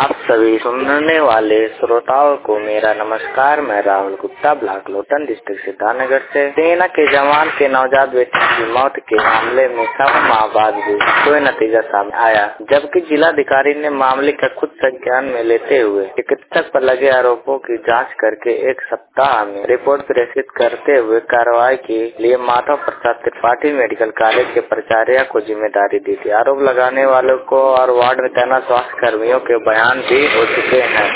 आप सभी सुनने वाले श्रोताओं को मेरा नमस्कार। मैं राहुल गुप्ता, ब्लॉक लोटन, डिस्ट्रिक्ट सिद्धार्थनगर से। सेना के जवान के नवजात बेटे की मौत के मामले में 7 माह बाद भी कोई नतीजा सामने आया, जबकि जिलाधिकारी ने मामले का खुद संज्ञान में लेते हुए चिकित्सक पर लगे आरोपों की जांच करके 1 सप्ताह में रिपोर्ट प्रेषित करते हुए कार्रवाई के लिए माधव प्रसाद त्रिपाठी मेडिकल कॉलेज के प्राचार्य को जिम्मेदारी दी थी। आरोप लगाने वालों को और वार्ड में तैनात स्वास्थ्य कर्मियों के बयान भी हो चुके हैं।